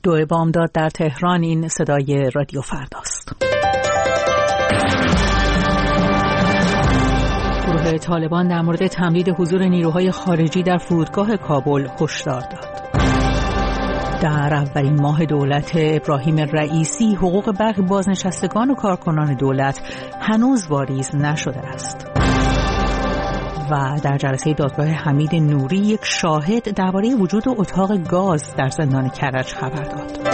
2 بامداد در تهران. این صدای رادیو فرداست. گروه طالبان در مورد تمدید حضور نیروهای خارجی در فرودگاه کابل هشدار داد. در اولین ماه دولت ابراهیم رئیسی حقوق برخی بازنشستگان و کارکنان دولت هنوز واریز نشده است. و در جلسه دادگاه حمید نوری یک شاهد درباره وجود اتاق گاز در زندان کرج خبر داد.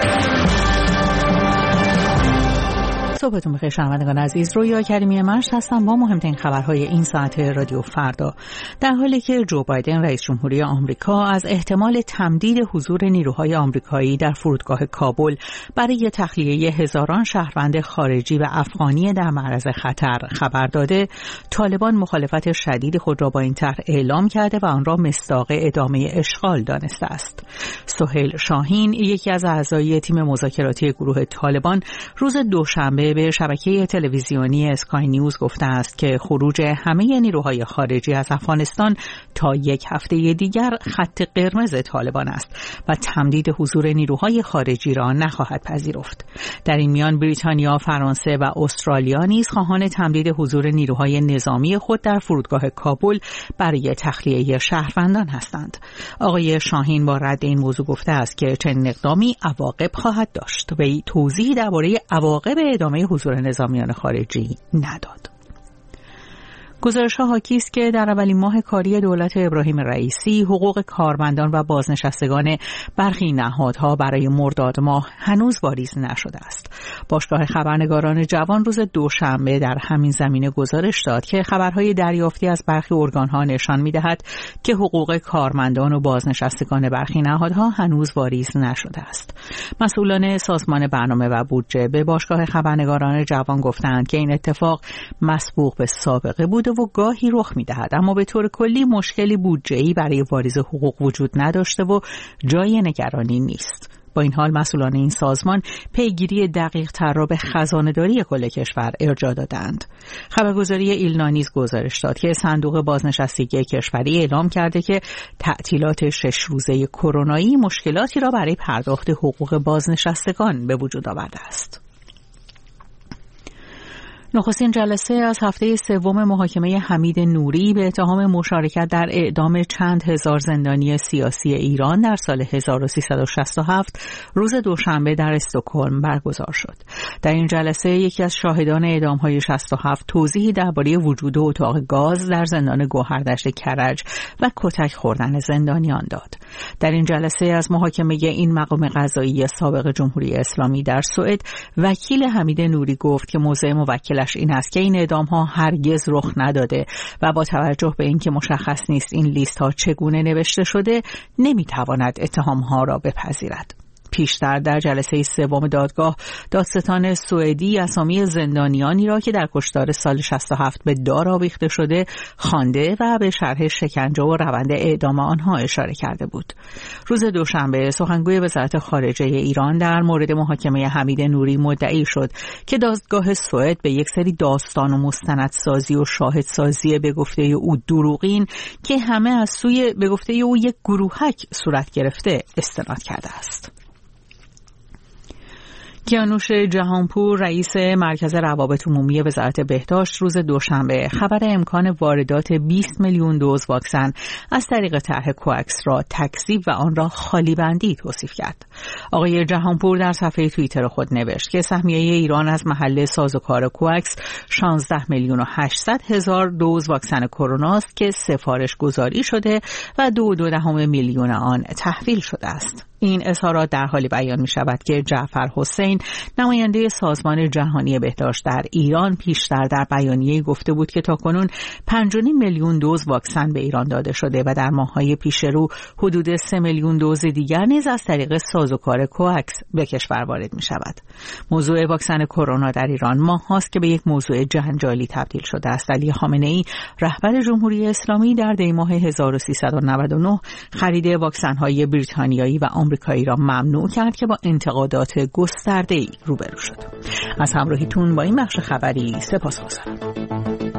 صبحتون بخیر شنوندگان عزیز، رویا کریمی مشت هستم با مهمترین خبرهای این ساعت رادیو فردا. در حالی که جو بایدن رئیس جمهوری آمریکا از احتمال تمدید حضور نیروهای آمریکایی در فرودگاه کابل برای تخلیه هزاران شهروند خارجی و افغانی در معرض خطر خبر داده، طالبان مخالفت شدید خود را با این طرح اعلام کرده و آن را مصداق ادامه اشغال دانسته است. سهیل شاهین، یکی از اعضای تیم مذاکراتی گروه طالبان، روز دوشنبه به شبکه تلویزیونی اسکای نیوز گفته است که خروج همه نیروهای خارجی از افغانستان تا یک هفته دیگر خط قرمز طالبان است و تمدید حضور نیروهای خارجی را نخواهد پذیرفت. در این میان بریتانیا، فرانسه و استرالیا نیز خواهان تمدید حضور نیروهای نظامی خود در فرودگاه کابل برای تخلیه شهروندان هستند. آقای شاهین با رد این موضوع گفته است که چنین اقدامی عواقب خواهد داشت و توضیحی درباره عواقب ادامه حضور نظامیان خارجی نداد. گزارش‌ها حاکی است که در اولین ماه کاری دولت ابراهیم رئیسی حقوق کارمندان و بازنشستگان برخی نهادها برای مرداد ماه هنوز واریز نشده است. باشگاه خبرنگاران جوان روز دوشنبه در همین زمینه گزارش داد که خبرهای دریافتی از برخی ارگان‌ها نشان می‌دهد که حقوق کارمندان و بازنشستگان برخی نهادها هنوز واریز نشده است. مسئولان سازمان برنامه و بودجه به باشگاه خبرنگاران جوان گفتند که این اتفاق مسبوق به سابقه بود و گاهی رخ می‌دهد، اما به طور کلی مشکلی بودجه‌ای برای واریز حقوق وجود نداشته و جای نگرانی نیست. با این حال مسئولان این سازمان پیگیری دقیق‌تر را به خزانه‌داری کل کشور ارجاع دادند. خبرگزاری ایلنا نیز گزارش داد که صندوق بازنشستگی کشوری اعلام کرده که تعطیلات 6 روزه کرونایی مشکلاتی را برای پرداخت حقوق بازنشستگان به وجود آورده است. نخستین جلسه از هفته سوم محاکمه حمید نوری به اتهام مشارکت در اعدام چند هزار زندانی سیاسی ایران در سال 1367 روز دوشنبه در استکهلم برگزار شد. در این جلسه یکی از شاهدان اعدام‌های 67 توضیحی درباره وجود اتاق گاز در زندان گوهردشت کرج و کتک خوردن زندانیان داد. در این جلسه از محاکمه این مقام قضایی سابق جمهوری اسلامی در سوئد وکیل حمید نوری گفت که موضع موکل این است که این اعدام‌ها هرگز رخ نداده و با توجه به اینکه مشخص نیست این لیست‌ها چگونه نوشته شده نمی‌تواند اتهام‌ها را بپذیرد. پیشتر در جلسه سوم دادگاه، دادستان سوئدی اسامی زندانیانی را که در کشتار سال 67 به دار آویخته شده خوانده و به شرح شکنجه و روند اعدام آنها اشاره کرده بود. روز دوشنبه سخنگوی وزارت خارجه ایران در مورد محاکمه حمید نوری مدعی شد که دادگاه سوئد به یک سری داستان و مستندسازی و شاهدسازی به گفته او دروغین که همه از سوی به گفته او یک گروهک صورت گرفته استناد کرده است. کیانوش جهانپور رئیس مرکز روابط عمومی وزارت بهداشت روز دوشنبه خبر امکان واردات 20 میلیون دوز واکسن از طریق طرح کوکس را تکذیب و آن را خالی بندی توصیف کرد. آقای جهانپور در صفحه توییتر خود نوشت که سهمیه ایران از محل سازوکار کوکس 16 میلیون و 800 هزار دوز واکسن کرونا است که سفارش گذاری شده و 2.2 میلیون آن تحویل شده است. این اظهارات در حالی بیان می شود که جعفر حسین نماینده سازمان جهانی بهداشت در ایران پیشتر در بیانیه گفته بود که تاکنون 5.5 میلیون دوز واکسن به ایران داده شده و در ماه‌های پیش رو حدود 3 میلیون دوز دیگر نیز از طریق سازوکار کوکس به کشور وارد می شود. موضوع واکسن کرونا در ایران ماه‌هاست که به یک موضوع جنجالی تبدیل شده است. علی خامنه‌ای رهبر جمهوری اسلامی در دی ماه 1399 خرید واکسن‌های بریتانیایی و آمریکایی را ممنوع کرد که با انتقادات گسترده‌ای روبرو شد. از همراهیتون با این بخش خبری سپاسگزارم.